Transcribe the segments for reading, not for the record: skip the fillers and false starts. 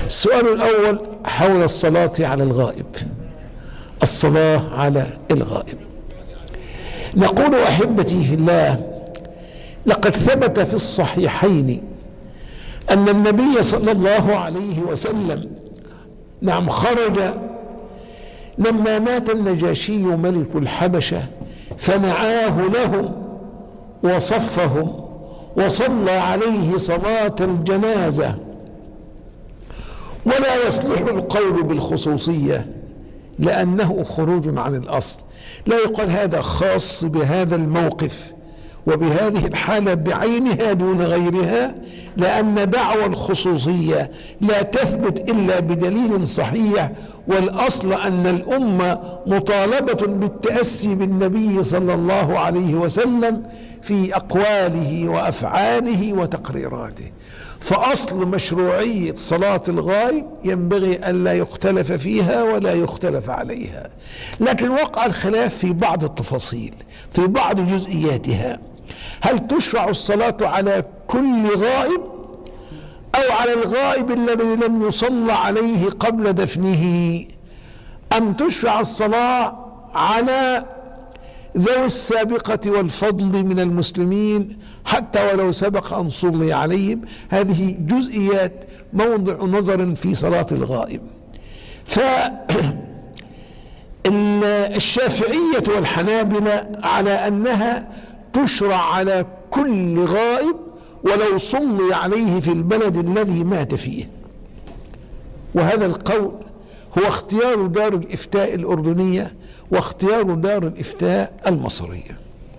السؤال الأول حول الصلاة على الغائب. الصلاة على الغائب، نقول أحبتي في الله: لقد ثبت في الصحيحين أن النبي صلى الله عليه وسلم خرج لما مات النجاشي ملك الحبشة، فنعاه لهم وصفهم وصلى عليه صلاة الجنازة. ولا يصلح القول بالخصوصية لأنه خروج عن الأصل، لا يقال هذا خاص بهذا الموقف وبهذه الحالة بعينها دون غيرها، لأن دعوى الخصوصية لا تثبت إلا بدليل صحيح، والأصل أن الأمة مطالبة بالتأسي بالنبي صلى الله عليه وسلم في أقواله وأفعاله وتقريراته. فأصل مشروعية صلاة الغائب ينبغي أن لا يختلف فيها ولا يختلف عليها، لكن وقع الخلاف في بعض التفاصيل في بعض جزئياتها. هل تشرع الصلاة على كل غائب أو على الغائب الذي لم يصلى عليه قبل دفنه، أم تشرع الصلاة على ذوي السابقة والفضل من المسلمين حتى ولو سبق أن صلي عليهم؟ هذه جزئيات موضع نظر في صلاة الغائب. فالشافعية والحنابلة على أنها تشرع على كل غائب ولو صلي عليه في البلد الذي مات فيه، وهذا القول هو اختيار دار الإفتاء الأردنية واختيار دار الإفتاء المصرية.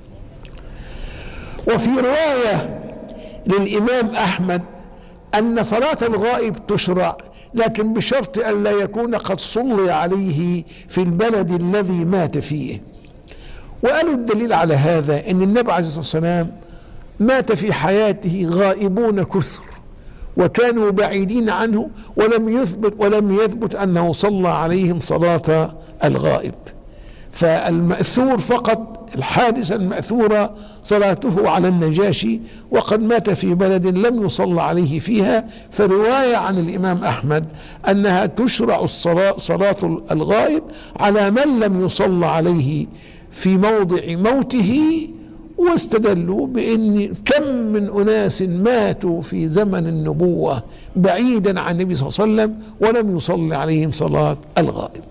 وفي رواية للإمام أحمد أن صلاة الغائب تشرع، لكن بشرط أن لا يكون قد صلي عليه في البلد الذي مات فيه. وقالوا الدليل على هذا أن النبي عليه الصلاة والسلام مات في حياته غائبون كثر وكانوا بعيدين عنه، ولم يثبت أنه صلى عليهم صلاة الغائب. فالمأثور فقط الحادثة المأثورة صلاته على النجاشي، وقد مات في بلد لم يصلى عليه فيها. فرواية عن الإمام أحمد أنها تشرع صلاة الغائب على من لم يصلى عليه في موضع موته، واستدلوا بأن كم من أناس ماتوا في زمن النبوة بعيدا عن النبي صلى الله عليه وسلم ولم يصلي عليهم صلاة الغائب.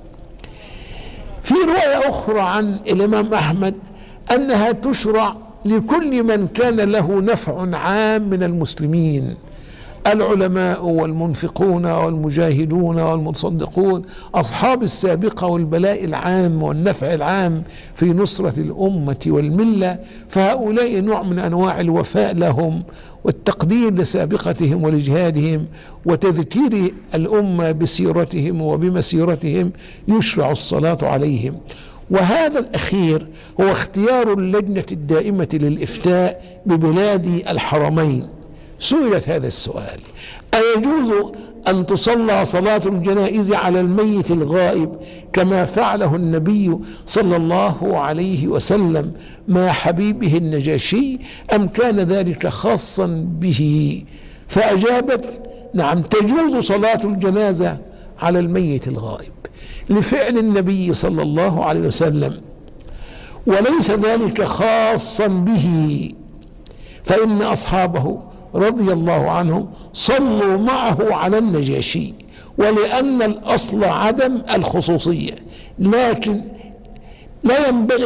في رواية أخرى عن الإمام أحمد أنها تشرع لكل من كان له نفع عام من المسلمين، العلماء والمنفقون والمجاهدون والمتصدقون، أصحاب السابقة والبلاء العام والنفع العام في نصرة الأمة والملة. فهؤلاء نوع من أنواع الوفاء لهم والتقدير لسابقتهم ولجهادهم وتذكير الأمة بسيرتهم وبمسيرتهم، يشرع الصلاة عليهم. وهذا الأخير هو اختيار اللجنة الدائمة للإفتاء ببلاد الحرمين. سئلت هذا السؤال: أيجوز أن تصلى صلاة الجنائز على الميت الغائب كما فعله النبي صلى الله عليه وسلم مع حبيبه النجاشي، أم كان ذلك خاصا به؟ فأجابت: نعم، تجوز صلاة الجنازة على الميت الغائب لفعل النبي صلى الله عليه وسلم، وليس ذلك خاصا به، فإن أصحابه رضي الله عنهم صلوا معه على النجاشي، ولأن الأصل عدم الخصوصية. لكن لا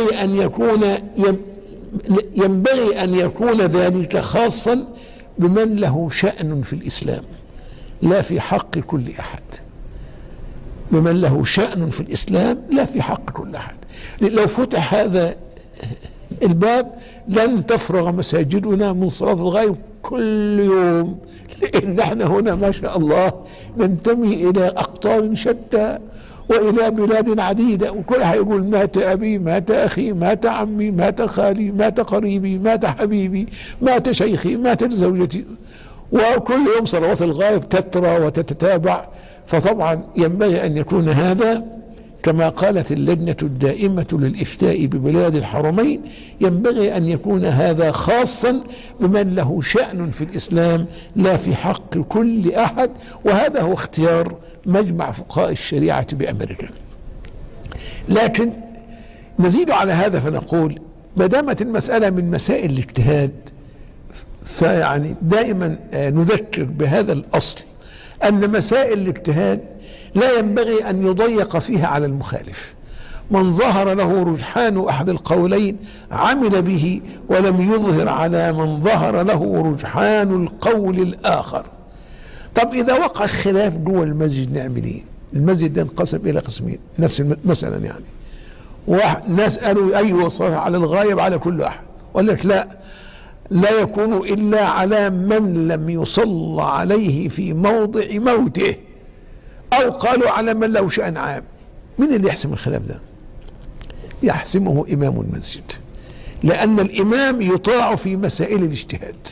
ينبغي أن يكون ذلك خاصا بمن له شأن في الإسلام، لا في حق كل أحد. بمن له شأن في الإسلام لا في حق كل أحد. لو فتح هذا الباب لن تفرغ مساجدنا من صلاة الغائب كل يوم، لأن احنا هنا ما شاء الله ننتمي إلى أقطار شتى وإلى بلاد عديدة، وكل هيقول: مات أبي، مات أخي، مات عمي، مات خالي، مات قريبي، مات حبيبي، مات شيخي، ماتت زوجتي، وكل يوم صلوات الغائب تترى وتتتابع. فطبعا ينبغي أن يكون هذا كما قالت اللجنة الدائمة للإفتاء ببلاد الحرمين ينبغي أن يكون هذا خاصا بمن له شأن في الإسلام لا في حق كل أحد، وهذا هو اختيار مجمع فقهاء الشريعة بأمريكا. لكن نزيد على هذا فنقول ما دامت المسألة من مسائل الاجتهاد، فيعني دائما نذكر بهذا الأصل، أن مسائل الاجتهاد لا ينبغي أن يضيق فيها على المخالف. من ظهر له رجحان أحد القولين عمل به، ولم يظهر على من ظهر له رجحان القول الآخر. طب إذا وقع خلاف جوه المسجد نعمل إيه؟ المسجد ده انقسم إلى قسمين، نفس مثلا يعني وناس قالوا أيوة صار على الغايب على كل أحد، وقال لك لا يكون إلا على من لم يصلى عليه في موضع موته، أو قالوا على من له شأن عام. من اللي يحسم الخلاف ده؟ يحسمه إمام المسجد، لأن الإمام يطاع في مسائل الاجتهاد.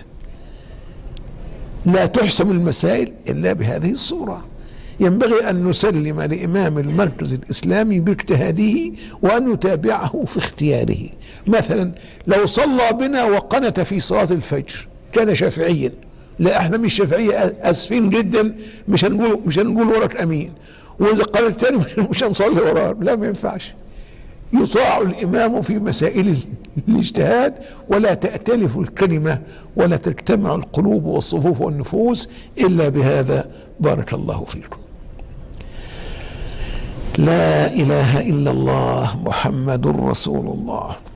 لا تحسم المسائل إلا بهذه الصورة. ينبغي أن نسلم لإمام المركز الإسلامي باجتهاده وأن نتابعه في اختياره. مثلا لو صلى بنا وقنت في صلاة الفجر كان شافعيا، لا احنا مش شافعية اسفين جدا، مش هنقول وراك امين، واذا قال التاني مش هنصلي وراه، لا ما ينفعش. يطاع الامام في مسائل الاجتهاد، ولا تأتلف الكلمة ولا تجتمع القلوب والصفوف والنفوس الا بهذا. بارك الله فيكم. لا اله الا الله محمد رسول الله.